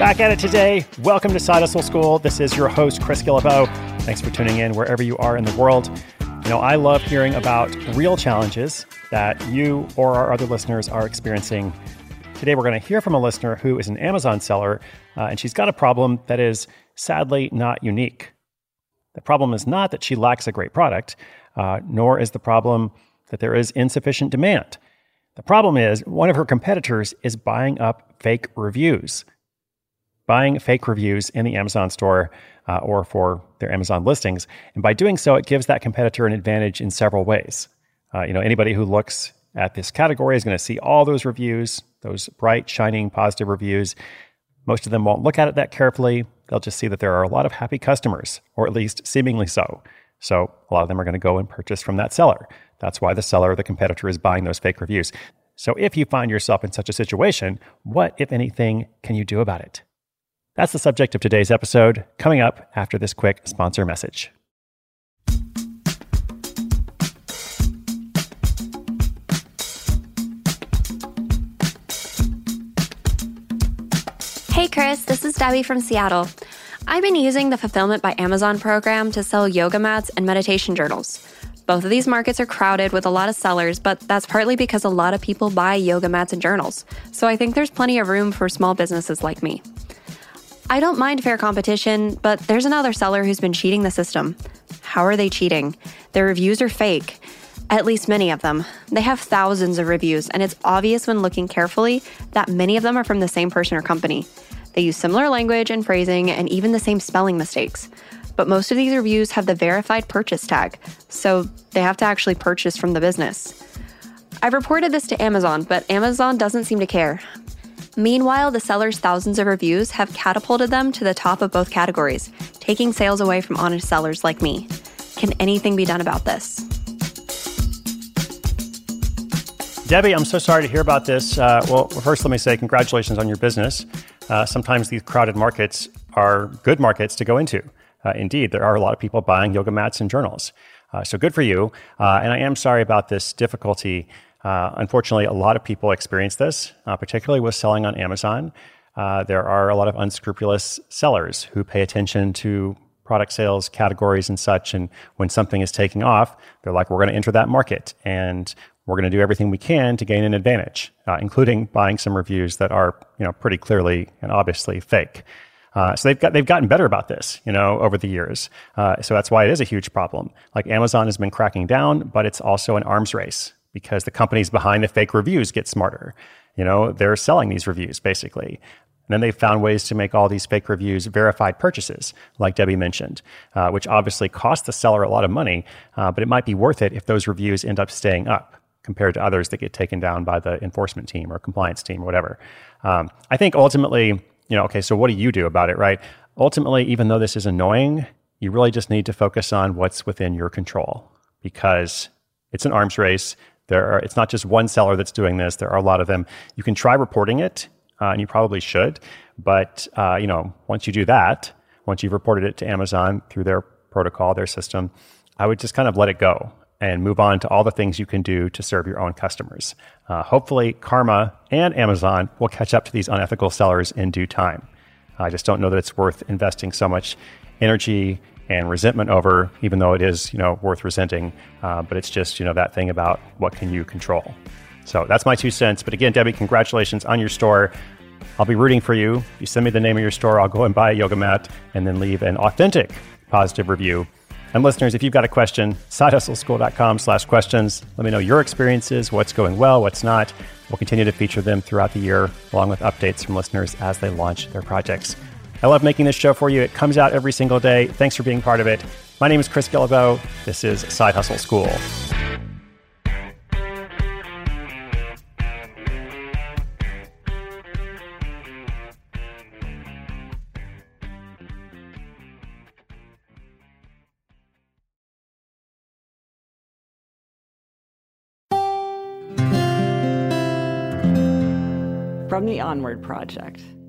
Back at it today. Welcome to Side Hustle School. This is your host, Chris Guillebeau. Thanks for tuning in wherever you are in the world. You know, I love hearing about real challenges that you or our other listeners are experiencing. Today, we're going to hear from a listener who is an Amazon seller, and she's got a problem that is sadly not unique. The problem is not that she lacks a great product, nor is the problem that there is insufficient demand. The problem is one of her competitors is buying up fake reviews. Buying fake reviews in the Amazon store or for their Amazon listings. And by doing so, it gives that competitor an advantage in several ways. Anybody who looks at this category is going to see all those reviews, those bright, shining, positive reviews. Most of them won't look at it that carefully. They'll just see that there are a lot of happy customers, or at least seemingly so. So a lot of them are going to go and purchase from that seller. That's why the seller or the competitor is buying those fake reviews. So if you find yourself in such a situation, what, if anything, can you do about it? That's the subject of today's episode, coming up after this quick sponsor message. Hey Chris, this is Debbie from Seattle. I've been using the Fulfillment by Amazon program to sell yoga mats and meditation journals. Both of these markets are crowded with a lot of sellers, but that's partly because a lot of people buy yoga mats and journals. So I think there's plenty of room for small businesses like me. I don't mind fair competition, but there's another seller who's been cheating the system. How are they cheating? Their reviews are fake. At least many of them. They have thousands of reviews, and it's obvious when looking carefully that many of them are from the same person or company. They use similar language and phrasing and even the same spelling mistakes. But most of these reviews have the verified purchase tag, so they have to actually purchase from the business. I've reported this to Amazon, but Amazon doesn't seem to care. Meanwhile, the seller's thousands of reviews have catapulted them to the top of both categories, taking sales away from honest sellers like me. Can anything be done about this? Debbie, I'm so sorry to hear about this. Well, first, let me say congratulations on your business. Sometimes these crowded markets are good markets to go into. Indeed, there are a lot of people buying yoga mats and journals. So good for you. And I am sorry about this difficulty. Unfortunately, a lot of people experience this, particularly with selling on Amazon. There are a lot of unscrupulous sellers who pay attention to product sales categories and such. And when something is taking off, they're like, we're going to enter that market and we're going to do everything we can to gain an advantage, including buying some reviews that are, pretty clearly and obviously fake. So they've gotten better about this, over the years. So that's why it is a huge problem. Like Amazon has been cracking down, but it's also an arms race because the companies behind the fake reviews get smarter. They're selling these reviews basically. And then they've found ways to make all these fake reviews verified purchases, like Debbie mentioned, which obviously costs the seller a lot of money, but it might be worth it if those reviews end up staying up compared to others that get taken down by the enforcement team or compliance team or whatever. I think ultimately, so what do you do about it, right? Ultimately, even though this is annoying, you really just need to focus on what's within your control because it's an arms race. It's not just one seller that's doing this. There are a lot of them. You can try reporting it, and you probably should. But, once you do that, once you've reported it to Amazon through their protocol, their system, I would just kind of let it go and move on to all the things you can do to serve your own customers. Hopefully, Karma and Amazon will catch up to these unethical sellers in due time. I just don't know that it's worth investing so much energy and resentment over, even though it is, worth resenting. But it's just, that thing about what can you control. So that's my 2 cents. But again, Debbie, congratulations on your store. I'll be rooting for you. If you send me the name of your store, I'll go and buy a yoga mat and then leave an authentic positive review. And listeners, if you've got a question, sidehustleschool.com/questions. Let me know your experiences, what's going well, what's not. We'll continue to feature them throughout the year, along with updates from listeners as they launch their projects. I love making this show for you. It comes out every single day. Thanks for being part of it. My name is Chris Guillebeau. This is Side Hustle School. From the Onward Project.